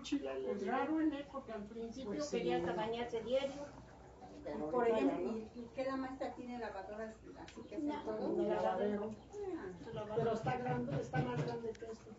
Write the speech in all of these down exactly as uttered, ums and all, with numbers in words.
mochila. Es raro en él, porque al principio pues sí, quería bañarse diario. Pero por ejemplo, ¿no? ¿y, ¿y qué la maestra tiene lavadoras así que hacen No, todo? un lavadero. Ah, Pero está grande, está más grande que esto.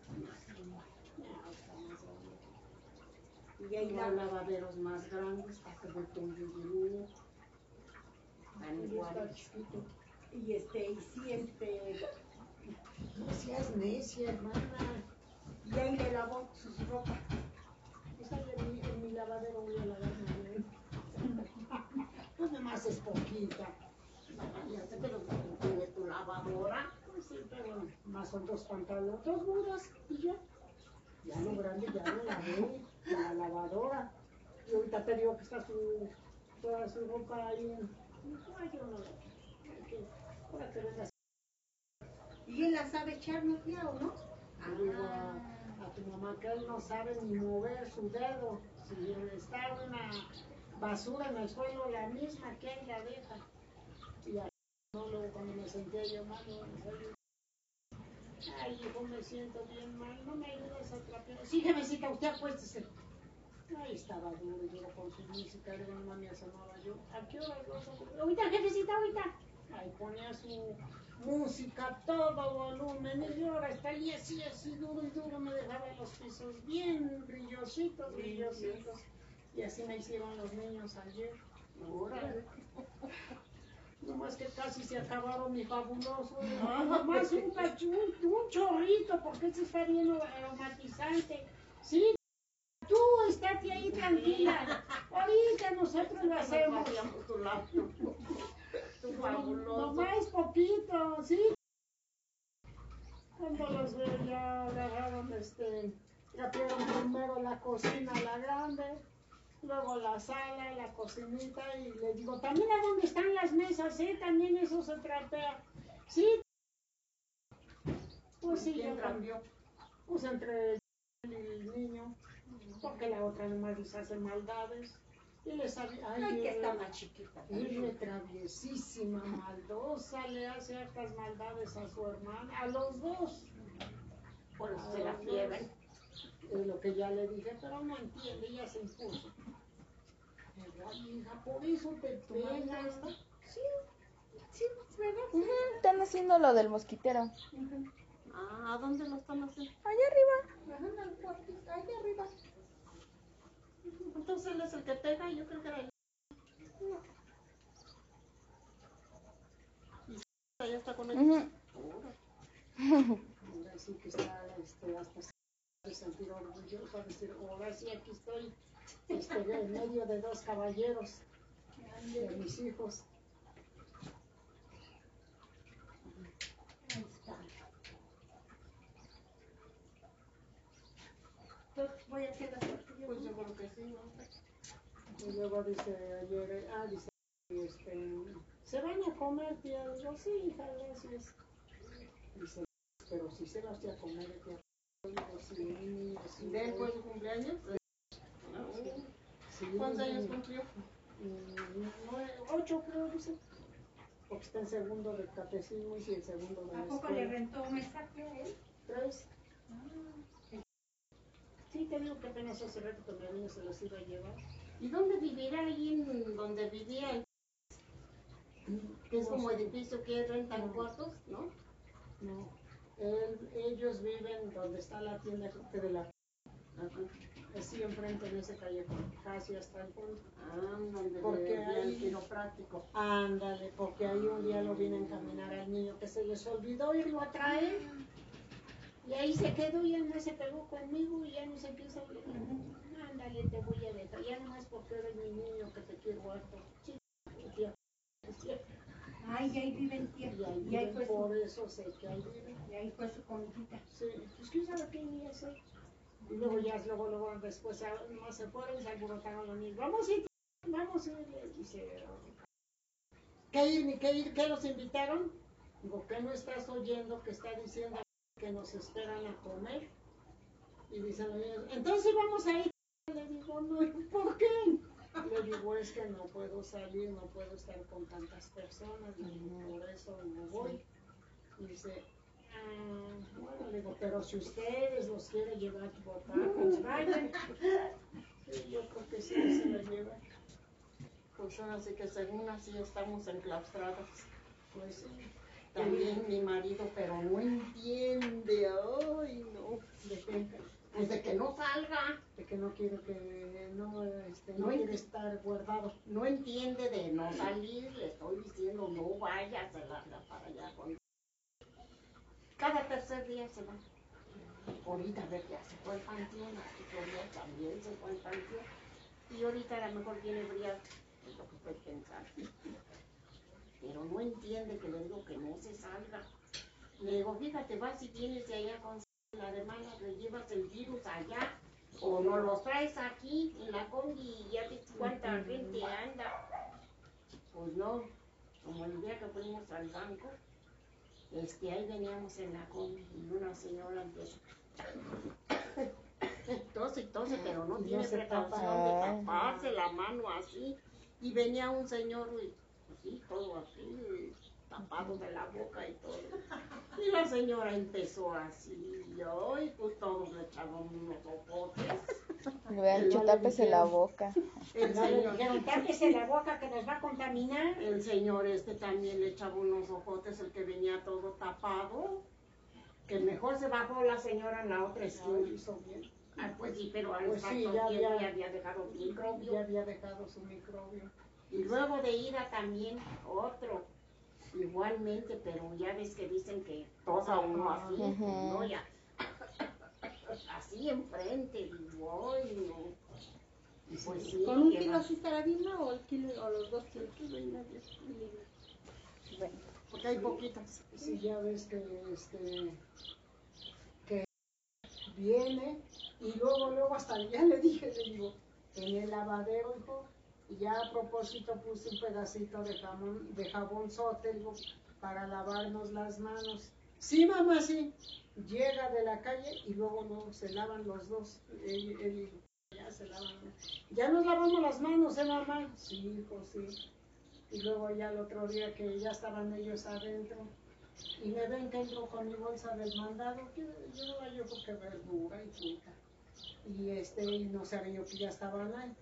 y hay No hay lavaderos más grandes, para que depende de uno. Están iguales. Y este, y sí, este, No seas necia, hermana. y ahí le lavó sus ropa. Pues ahí en mi, en mi lavadero voy a lavar bien. Pues nomás es poquita. Ya sé, pero tiene tu lavadora. Pues sí, pero más son dos pantalones, dos mudas y ya. Ya lo grande ya lo lavé, la lavadora. Y ahorita te digo que está su, toda su ropa ahí en... Ay, yo no la quiero. Ahora que vengas. ¿Y él la sabe echar, no, tía, o no? Digo a, a tu mamá que él no sabe ni mover su dedo. Si está una basura en el suelo, la misma que él la deja. Y a, no, luego cuando me senté yo mal, ay, hijo, me siento bien mal, no me ayudas a trapear. Sí, jefecita, usted acuéstese. Ahí estaba duro, duro con su música, le digo, no me asomaba yo. ¿A qué hora vas a...? Ahorita, jefecita, ahorita. Ahí ponía su música, todo volumen, y yo ahora está ahí así, así, duro y duro, me dejaba los pisos bien brillositos, brillositos. Y así me hicieron los niños ayer. Ahora. No más que casi se acabaron mi fabuloso. Nomás un, un, un chorrito, porque este está bien aromatizante. Sí, tú estate ahí tranquila. Ahorita nosotros lo hacemos. Tu fabuloso. Nomás poquito, sí. Cuando los veo ya agarraron, este, trapearon primero la cocina, la grande. Luego la sala, la cocinita, y le digo, también a dónde están las mesas, ¿eh? También eso se trapea. Sí. Pues sí, ¿Quién yo cambió? Pues entre él y el niño, porque la otra nomás les hace maldades. Y le sabe, ay, Ay, que está él, más chiquita. él es traviesísima, maldosa, le hace hartas maldades a su hermana, a los dos. Por eso A se la los fiebre. dos. Es lo que ya le dije, pero no entiende, ella se impuso. Ay, hija, por eso te pega. Sí, sí, ¿verdad? Uh -huh, están haciendo lo del mosquitero. Uh -huh. Ah, ¿a dónde lo están haciendo? Allá arriba. Ajá, en el cuartito, allá arriba. Entonces él es el que pega, yo creo que era el... No. ¿Y ya está con ellos? Uh -huh. Ahora sí que está, este, hasta se sentir orgulloso, decir, ahora sí aquí estoy, este, en medio de dos caballeros, de mis hijos. Ahí está. Entonces voy a hacer las tortillas. Pues yo creo que sí, ¿no? Y luego dice ayer, ah, dice, este, ¿se van a comer, tía? Digo, sí, hija, gracias. Dice, pero si se las voy a comer, tía. Digo, sí, sí. ¿De él fue su cumpleaños? Ah, sí. Sí, ¿Cuántos sí, años cumplió? Nueve, ocho creo, dice. Porque está en segundo de catecismo y el segundo de la ¿A poco escuela. le rentó un mensaje a él? Tres. Ah. Sí, te digo que apenas hace rato que mi niño se los iba a llevar. ¿Y dónde vivirá ahí en donde vivía? Que es como edificio que rentan No. cuartos, ¿no? No, Él, ellos viven donde está la tienda de la... Ajá. Así enfrente en ese callejón, casi hasta el fondo. Ah, donde Porque vivía ahí- el quiropráctico. Ándale, porque ahí un día lo vine a encaminar al niño que se les olvidó irlo a traer. Y ahí se quedó, ya no se pegó conmigo y ya no se quiso ir. Ándale, te voy a dejar. Ya nomás porque eres mi niño que te quiero harto. Sí, tía. Ay, y ahí vive el tía. Y ahí, Y ahí viven, fue por su, eso sé que ahí vive. y ahí fue su comidita. Sí, pues quién sabe qué iba a hacer. Y luego ya, luego, luego después no se fueron y se alborotaron los niños. Vamos a ir, vamos a ir. Dice, ¿qué ir ni qué ir? ¿Qué los invitaron? Digo, ¿qué no estás oyendo que está diciendo que nos esperan a comer? Y dicen los niños, entonces vamos a ir. Le digo, no, ¿por qué? Le digo, es que no puedo salir, no puedo estar con tantas personas, le digo, por eso no voy. Y dice, Ah, bueno, le digo, pero si ustedes los quieren llevar por tacos, vayan. Sí, yo creo que sí, se la llevan. Pues ahora sí que según así estamos enclaustradas. Pues sí. También mi marido, pero no entiende, ay no. ¿De qué? Pues de que no salga. De que no quiere que, no, este, no No quiere enti- estar guardado. No entiende de no salir, le estoy diciendo no vaya, se larga para allá. Con... Cada tercer día se va. Ahorita a ver, ya se fue al panteón, aquí Gloria también se fue al panteón. Y ahorita a lo mejor viene Briat, es lo que estoy pensando. Pero no entiende que le digo que no se salga. Le digo, fíjate, vas y vienes de allá con la de malas, le llevas el virus allá, o no los traes aquí en la combi y ya ves cuánta gente anda. Pues no, como el día que fuimos al banco, este, ahí veníamos en la combi y una señora empieza tose y tose, pero no Y no tiene se precaución tapa. de taparse la mano así. Y venía un señor, y, pues sí, todo así, tapado de la boca y todo. Y la señora empezó así, y hoy pues todos le echaron unos ojotes. Le hubieran dicho, le tápese la dijeron. boca. El No le señor, dijeron, tápese la boca que nos va a contaminar. el señor este también le echaba unos ojotes, el que venía todo tapado. Que mejor se bajó la señora en la otra No, esquina. hizo bien. Ah, pues sí, pero al Pues sí, exacto ya tiempo había- ya había dejado Ya microbio. había dejado su microbio. Y luego de ida también otro, igualmente, pero ya ves que dicen que tosa uno así, pues Ujú. no, ya, así enfrente, digo, ay, no. Y pues sí, ¿Con un que kilo va- así estará bien, ¿no? O el kilo o los dos kilos. kilo y medio, Bueno, porque hay poquitas. Sí, ya ves que, este, que viene y luego, luego hasta ya le dije, le digo, en el lavadero, hijo, y ya a propósito puse un pedacito de jamón, de jabonzote, digo, para lavarnos las manos. Sí, mamá, sí. Llega de la calle y luego no, se lavan los dos. Él, él y yo, ya se lavan. Ya nos lavamos las manos, ¿eh, mamá? Sí, hijo, sí. Y luego ya el otro día que ya estaban ellos adentro y me ven que entro con mi bolsa del mandado, que llevaba yo porque verdura y fruta. Y este, y no sabía yo que ya estaban ahí.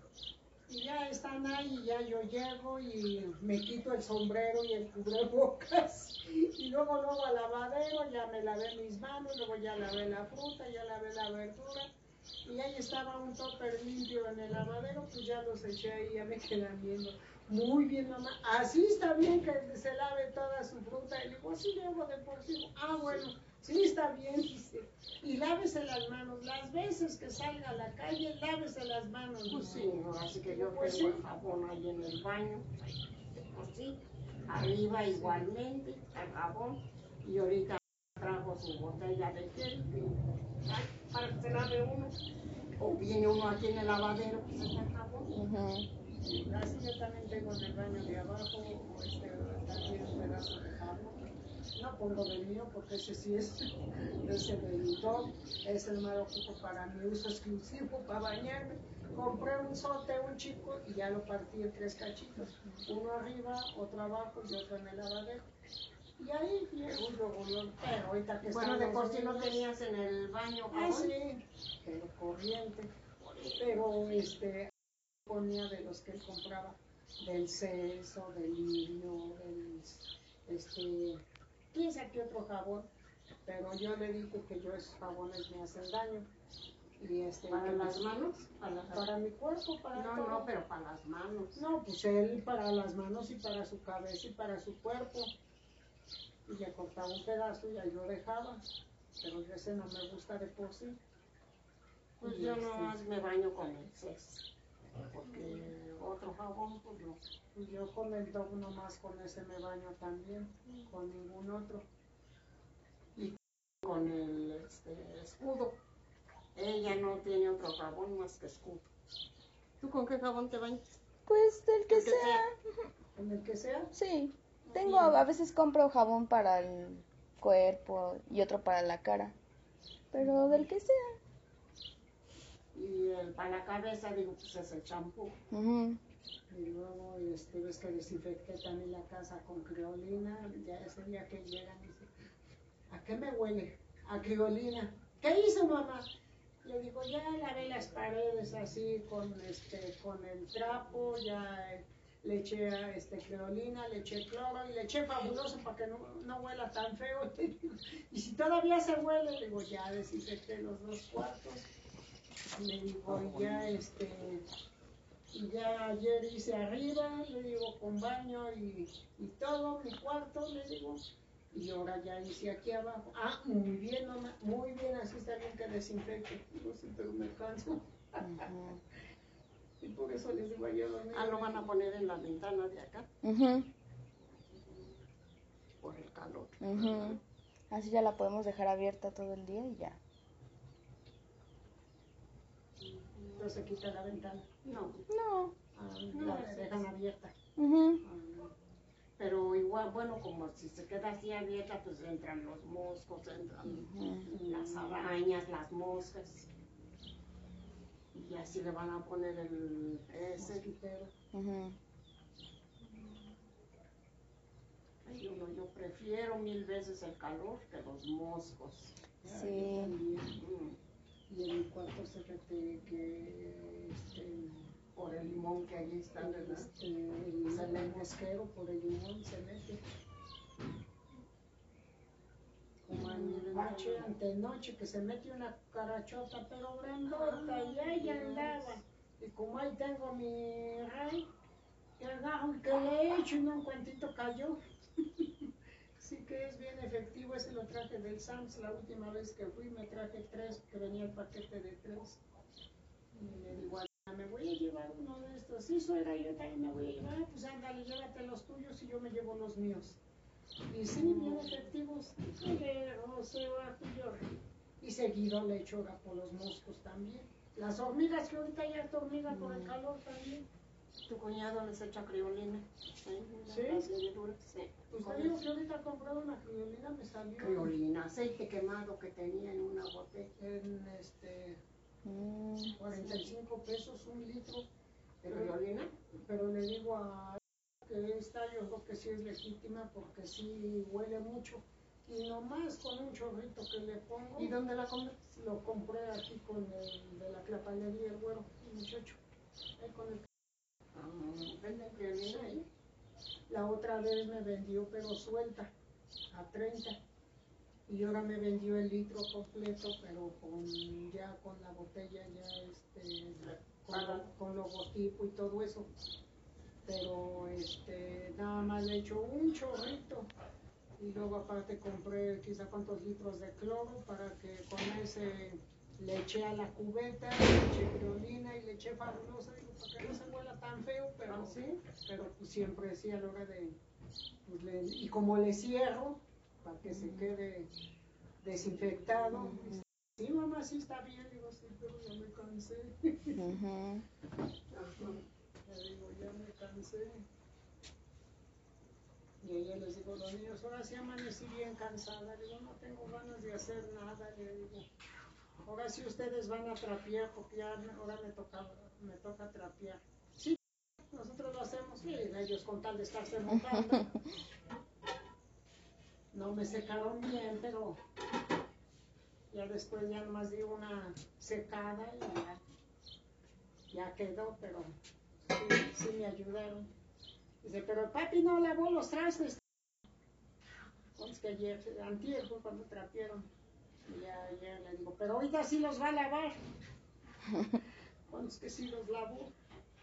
Y ya están ahí, y ya yo llego y me quito el sombrero y el cubrebocas. Y luego, luego al lavadero, ya me lavé mis manos, luego ya lavé la fruta, ya lavé la verdura. Y ahí estaba un topper limpio en el lavadero, pues ya los eché ahí, ya me quedan viendo. Muy bien, mamá. Así está bien que se lave toda su fruta. Y le digo, así debo de por sí. Ah, bueno, sí está bien, dice. Y lávese las manos. Las veces que salga a la calle, lávese las manos. Pues sí, no, así que yo Pues tengo sí. el jabón ahí en el baño, pues sí, arriba igualmente, el jabón, y ahorita trajo su botella de gel, y, ay, para que se lave uno, o viene uno aquí en el lavadero, pues está el jabón. Ujú. Así yo también tengo en el baño de abajo, este, también un pedazo de jabón. No pongo del mío porque ese sí es, ese del dog, ese me lo ocupo para mi uso exclusivo, para bañarme. Compré un sote, un chico, y ya lo partí en tres cachitos. Uno arriba, otro abajo y otro en el lavadero. Y ahí, luego, luego, luego, pero ahorita que Bueno, están de los por sí no niños, tenías en el baño ah, jabón. sí, pero corriente. Pero este ponía de los que él compraba, del Celso, del Lirio, del este, quién sabe qué otro jabón, pero yo le dije que yo esos jabones me hacen daño. Y este, ¿Para que las me- manos? Para, para mi cuerpo, para no, todo. no, pero para las manos. No, pues él para las manos y para su cabeza y para su cuerpo. Y le cortaba un pedazo y ahí lo dejaba, pero ese no me gusta de por sí. Pues Y yo este, nomás me baño con el Cés, porque otro jabón, pues no. Y yo con el dog nomás con ese me baño también, con ningún otro. Con el este, escudo. Ella no tiene otro jabón más que escudo. ¿Tú con qué jabón te bañas? Pues del que El que sea. En el que sea, Sí. Tengo, a veces compro jabón para el cuerpo y otro para la cara. Pero del que sea. Y el para la cabeza, digo, pues es el champú. Ujú. y luego este, ves que desinfecté también la casa con creolina, ya ese día que llegan, dice, ¿A qué me huele? A criolina. ¿Qué hizo, mamá? Le digo, ya lavé las paredes así con este, con el trapo, ya eh, le eché este, creolina, le eché cloro y le eché fabuloso para que no, no huela tan feo. Y si todavía se huele, le digo, ya desinfecté los dos cuartos. Le digo, y ya este, y ya ayer hice arriba, le digo, con baño y, y todo, mi cuarto, le digo. Y ahora ya hice aquí abajo. Ah, muy bien, mamá, muy bien, así está bien que desinfecte. No sé, pero me canso. Ujú. Y por eso les digo ayer a los niños. Ah, lo van a poner en la ventana de acá, Ujú, por el calor. ujú. Así ya la podemos dejar abierta todo el día y ya. Entonces se quita la ventana. No, No. Ah, No, la sí, dejan sí. abierta. Ujú. Ah, pero igual, bueno, como si se queda así abierta, pues entran los moscos, entran Ujú. las arañas, las moscas. Y así le van a poner el ese. mosquitero. Ujú. Ay, uno, yo prefiero mil veces el calor que los moscos. Ah, yo Sí. también. Mm, Y en mi cuarto se que, que este, por el limón que allí está, el, ¿verdad? este, el, el mosquero por el limón se mete. Como en de noche, antenoche, que se mete una carachota, pero grandota, y ahí andaba. Y como ahí tengo mi rey, que agarro y que le echo y no un cuantito cayó. Sí que es bien efectivo, ese lo traje del Sams, la última vez que fui me traje tres, que venía el paquete de tres. Y le digo, a me voy a llevar uno de estos. Sí, suegra, yo también me voy a llevar. Ah, pues ándale, llévate los tuyos y yo me llevo los míos. Y sí, bien efectivos. Le roceo ajo y yo. Y seguido le echo ahora por los moscos también. Las hormigas, que ahorita ya hay hormiga por el calor también. Tu cuñado les echa criolina. ¿Sí? ¿Sí? Las hendiduras, sí. Pues Con te digo el- que ahorita he comprado una criolina, me salió criolina, aceite quemado que tenía en una botella. en este Mm. cuarenta y cinco pesos un litro. ¿De criolina? Pero le digo a que esta yo creo que sí es legítima porque sí huele mucho. Y nomás con un chorrito que le pongo, ¿Y dónde la compras? lo compré aquí con el de la clapalería, el güero, el muchacho. Ahí con el... Ah, ¿venden criolina ahí? La otra vez me vendió pero suelta, a treinta. Y ahora me vendió el litro completo, pero con ya con la botella ya este con, lo, con logotipo y todo eso. Pero este nada más le echo un chorrito. Y luego aparte compré quizá cuántos litros de cloro para que con ese le eché a la cubeta, le eché criolina y le eché fabulosa, digo, para que no se huela tan feo, pero, ¿Ah, sí? pero pues siempre sí a la hora de, pues le, y como le cierro, para que se quede desinfectado, dice, sí mamá, sí está bien, digo, sí, pero ya me cansé. Ujú. Le digo, ya me cansé. Y ella les digo, los niños, ahora sí amanecí bien cansada. Le digo, no tengo ganas de hacer nada. Le digo, ahora sí ustedes van a trapear, porque ya ahora me toca, me toca trapear. Sí, nosotros lo hacemos. Sí, ellos con tal de estarse mojando. No me secaron bien, pero ya después ya nomás di una secada y ya, ya quedó, pero sí, sí me ayudaron. Dice, pero papi no lavó los trastes. Entonces que ayer, antier fue cuando trapearon. Y ya ayer le digo, pero ahorita sí los va a lavar. Entonces que sí los lavó.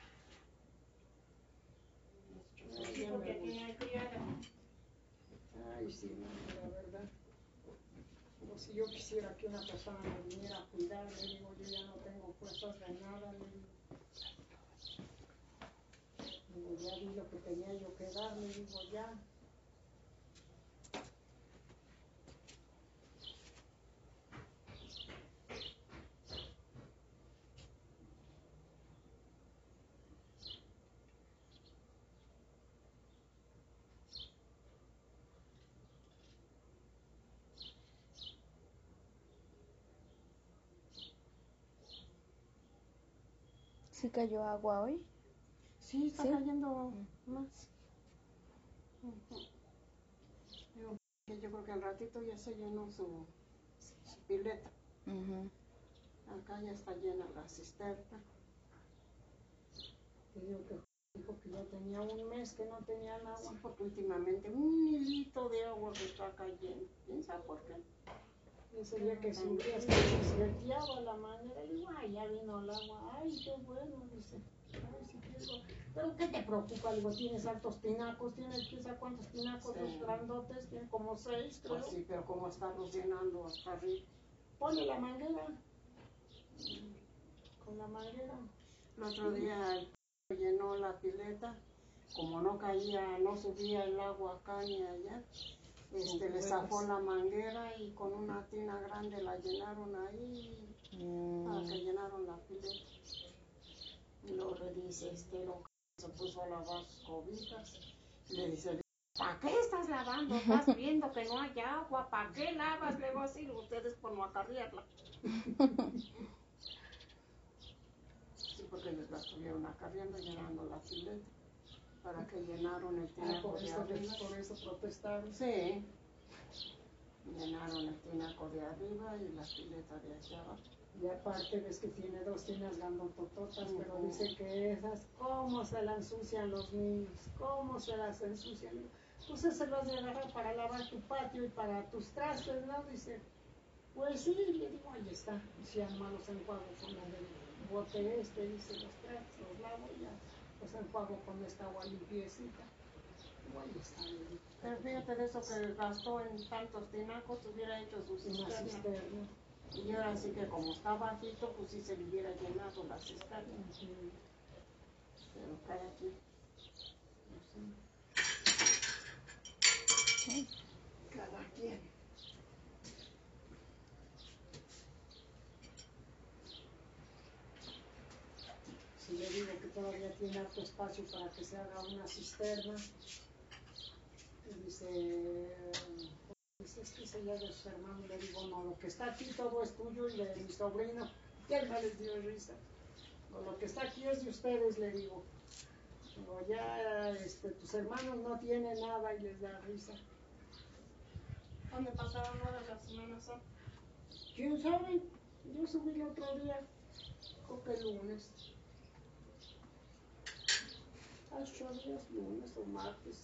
Sí, porque aquí no hay criada. Ay, sí, no, la verdad. Como si yo quisiera que una persona me viniera a cuidar, le digo, yo ya no tengo fuerzas de nada, le digo. Digo, ya vi lo que tenía yo que dar, le digo, ya. ¿Sí cayó agua hoy? Sí, está ¿Sí? cayendo más. Ujú. Yo creo que al ratito ya se llenó su, su pileta. Ujú. Acá ya está llena la cisterna. Te digo que dijo que ya tenía un mes que no tenían agua. Sí, porque últimamente un hilito de agua que está cayendo. ¿Quién sabe por qué? Ese día que subía, hasta se volteaba la manera. Le digo, ay, ya vino el agua. Ay, qué bueno, dice. Ay, sí quiero. Pero ¿qué te preocupa? Digo, tienes altos tinacos, tienes quién sabe cuántos tinacos, Sí. los grandotes, tienen como seis, creo. Pues sí, pero ¿cómo estarlos llenando hasta arriba? Ponle la manguera. Con la manguera. El otro día llenó la pileta, como no caía, no subía el agua acá ni allá, este, le zafó la manguera y con una tina grande la llenaron ahí para que llenaron la pileta. Y luego le dice, este, lo que se puso a lavar sus cobijas, y le dice, ¿para qué estás lavando? Estás viendo que no hay agua, ¿para qué lavas? Le voy a decir, ustedes por no acarrearla. Sí, porque ellos la estuvieron acarreando, llenando la pileta, para que llenaron el Ah, tinaco por de eso, arriba. por eso protestaron. Sí, llenaron el tinaco de arriba y la pileta de allá abajo. Y aparte ves que tiene dos tinas grandotototas, pero Ujú. dice que esas, ¿cómo se las ensucian los niños? ¿Cómo se las ensucian? Pues se las de agarrar para lavar tu patio y para tus trastes, ¿no? Dice, pues sí, le digo, ahí está. Y si arma los enjuagos con el bote este, dice, los trastes, los lavo y ya los enjuago con esta agua limpiecita. Digo, ahí está, le digo. Pero fíjate de eso que gastó en tantos tinacos, hubiera hecho su Una cisterna. cisterna. Y ahora sí que como está bajito, pues sí se le hubiera llenado la cisterna. Ujú. Pero cada quien, cada quien. Si le digo que todavía tiene harto espacio para que se haga una cisterna, y dice, dice, es que se ya de sus hermanos, le digo, no, lo que está aquí todo es tuyo y de mi sobrino, y él no les dio risa. No, lo que está aquí es de ustedes, le digo. Digo, ya este, tus hermanos no tienen nada y les da risa. ¿Dónde pasaron ahora la Semana Santa? ¿Quién sabe? Yo subí el otro día, creo que el lunes. Hace ocho días, lunes o martes.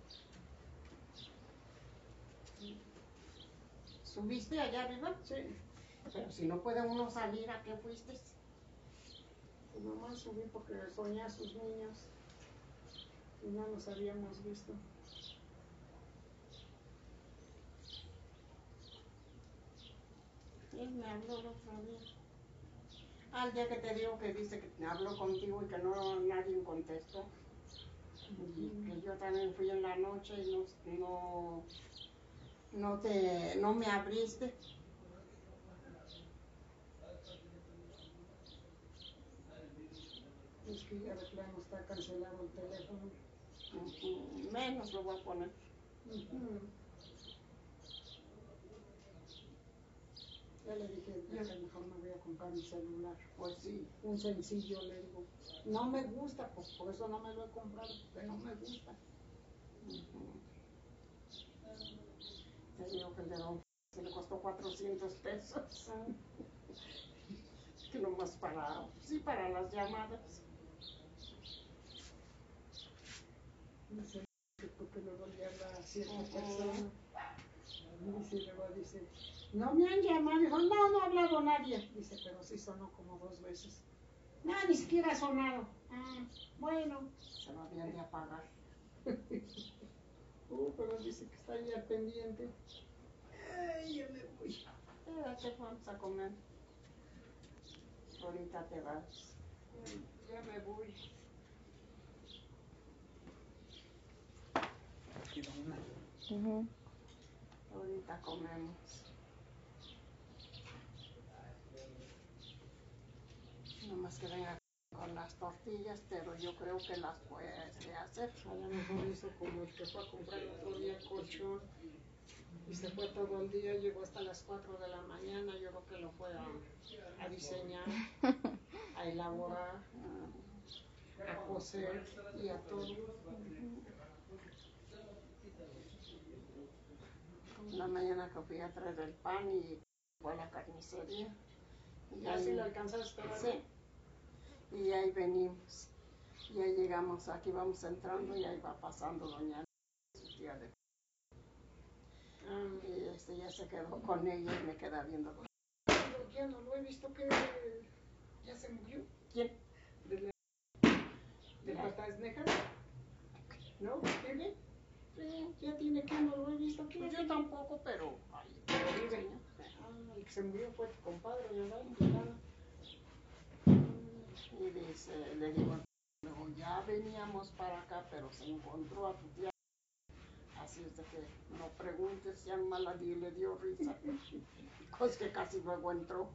¿Subiste allá arriba? Sí, Pero si no puede uno salir, ¿a qué fuiste? pues nomás subí porque soñé a sus niños y no los habíamos visto. Él me habló el otro día. Al día que te digo que dice que habló contigo y que no nadie contestó. Y que yo también fui en la noche y no, no, no, te, no me abriste. Es que ya de plano está cancelado el teléfono. Ujú, menos lo voy a poner. Ujú. Ya le dije que mejor me voy a comprar mi celular. Pues sí. Un sencillo, le digo. No me gusta, pues por eso no me lo he comprado, porque no me gusta. Ujú. Te digo que el de don se le costó cuatrocientos pesos. Ah, Que nomás para, sí, para las llamadas. dice que porque luego le habla a cierta Ujú. persona. Dice, y luego dice, no me han llamado. Dijo, no, no ha hablado nadie. Dice, pero sí sonó como dos veces. No, ni siquiera ha sonado. Ah, bueno. Se lo habían de apagar. Uh, pero dice que está ahí al pendiente. Ay, ya me voy. Quédate, vamos a comer. Ahorita te vas. Ay, ya me voy. Ujú. Ahorita comemos. Nomás que venga con las tortillas, pero yo creo que las puede hacer. A lo mejor hizo como el que fue a comprar el otro día colchón y se fue todo el día, llegó hasta las cuatro de la mañana. Yo creo que lo fue a, a diseñar, a elaborar, a coser y a todo. En la mañana que fui a traer el pan y fue a la carnicería. ¿Y así lo alcanzaste a ver? Sí. Y ahí venimos. Y ahí llegamos, aquí vamos entrando y ahí va pasando doña Ana, su tía de... Ah, Y este ya se quedó con ella y me queda viendo. pero ya no lo he visto que ya se murió. ¿Quién? ¿De la de patas nejas? ¿No? ¿Vive? Sí. Ya tiene que no lo he visto que Pues yo tampoco, pero... Ay, vive. Ah, el que se murió fue tu compadre, ¿verdad? y dice, le digo, luego ya veníamos para acá, pero se encontró a tu tía. Así es de que no preguntes, ya nomás la di, le dio risa. Pues que casi luego entró.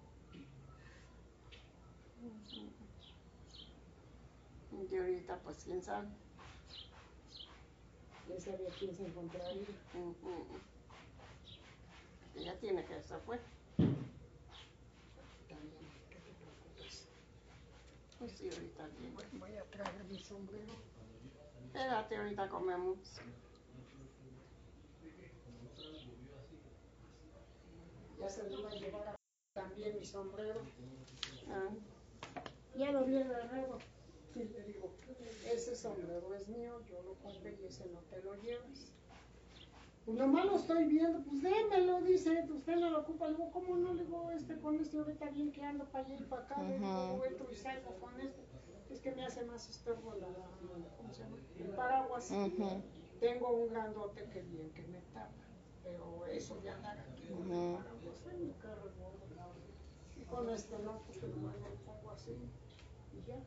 Y ahorita, pues quién sabe. Ya sabía quién se encontraría. Uh -uh. Ella tiene que se fue. También, que te preocupes. Pues sí, ahorita bien. Voy, voy a traer mi sombrero. Espérate, ahorita comemos. Ya se lo iba a llevar a también mi sombrero. Ah. Ya lo había agarrado. Y le digo, ese sombrero es mío, yo lo compré y ese no te lo llevas. Pues nomás lo estoy viendo, pues démelo, dice, usted no lo ocupa. Le digo, ¿cómo no? Le digo, este con este ahorita bien que ando para allá y para acá. Le digo, entro y salgo con este. Es que me hace más estorbo la, ¿cómo se llama? El paraguas. Ujú. Tengo un grandote que bien que me tapa, pero eso de andar aquí con el Ujú. paraguas, ay, mi carro es gordo. Y con este no, pues que nomás me lo pongo así y ya.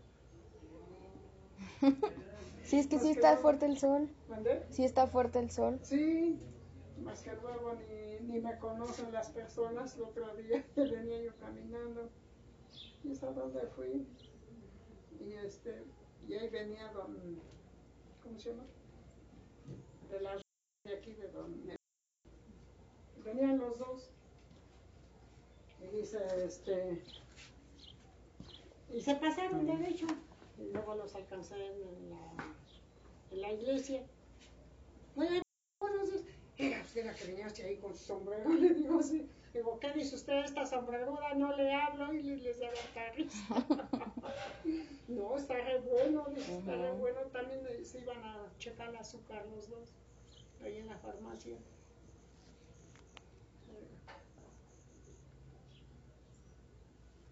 Sí, es que Más sí que está luego- fuerte el sol. ¿Mandé? Sí está fuerte el sol. Sí, más que luego ni, ni me conocen las personas. El otro día venía yo caminando y es a donde fui. Y este, y ahí venía don, ¿cómo se llama? De la de aquí de donde venían los dos. Y dice, este, y se pasaron derecho. Y luego los alcancé en la, en la iglesia. Oye, buenos días. Era usted la que venía hacia ahí con su sombrero. Le digo así. Digo, ¿qué dice usted? Esta sombreruda no le hablo y les, les daba carrista. No, está re bueno, dice, está re Ujú. bueno. También se iban a checar el azúcar los dos, ahí en la farmacia.